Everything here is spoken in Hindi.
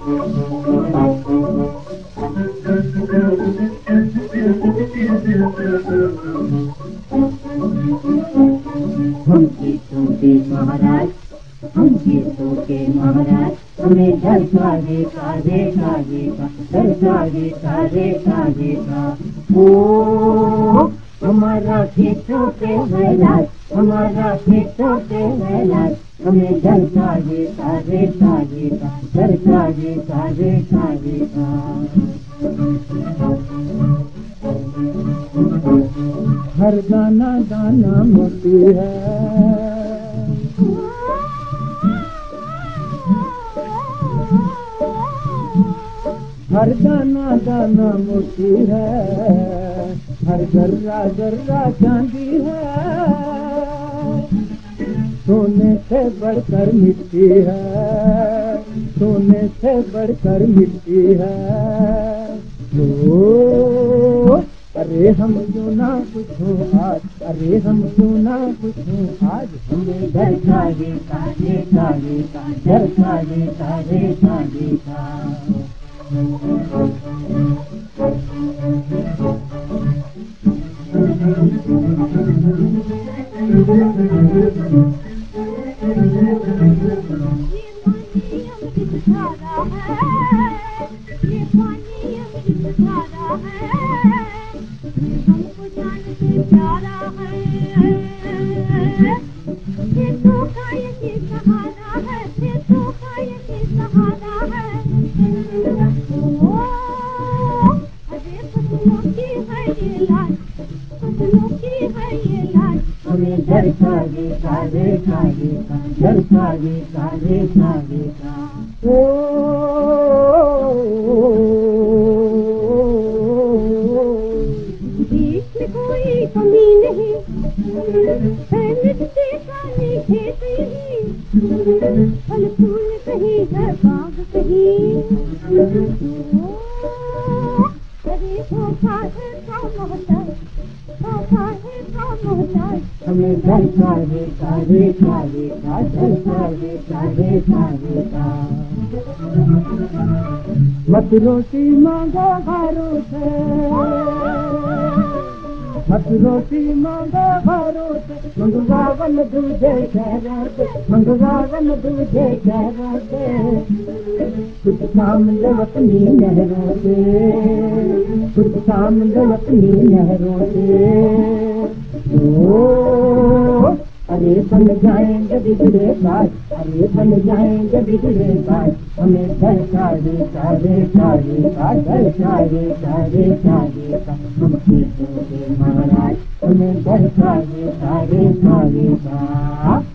हम गीतों के महाराज, हम गीतों के महाराज, हमें दरका देखा देखा देखा, दरका देखा देखा देखा। ओ हमारा गीतों के महाराज, हमारा गीतों के महाराज, हमें दरका देखा देखा देखा, दरका देखा देखा देखा। हर गाना गाना मोती है, हर गाना गाना मोती है, हर गर्रा गर्रा चांदी है, सोने से बढ़कर मिट्टी है, सोने से बढ़कर मिट्टी है। तो अरे हम क्यों ना पूछो आज, अरे हम क्यों ना पूछो आज, हमें दरका देखा देखा देखा, दरका देखा देखा देखा। हमको जान से प्यारा है, ये तो खाए की सहारा है, ये तो खाए की सहारा है। ओ अरे फसलों की है ये लाज, फसलों की है ये लाज, हमें दरका देखा देखा देखा, दरका देखा देखा देखा। बीच में कोई कमी नहीं है, मिट्टी काली खेत नहीं, फल फूल कहीं है बाग कहीं। अरे धोखा है का मोहताज, धोखा है का मोहताज, हमें दरका देखा देखा देखा, दरका देखा देखा देखा। मत रोटी मांगो हारों से, मत रोटी मांगो हारों से, मंगवावन दूधे शहरों से, मंगवावन दूधे शहरों से, कुछ काम लो अपनी नहरों से, कुछ काम लो अपनी नहरों से। ओ अरे बन जाएंगे बिगड़े बाज, अरे बन जाएंगे बिगड़े बाज, हमें दरका देखा देखा देखा, दरका देखा देखा देखा। हम गीतों के महाराज, हमें दरका देखा देखा देखा।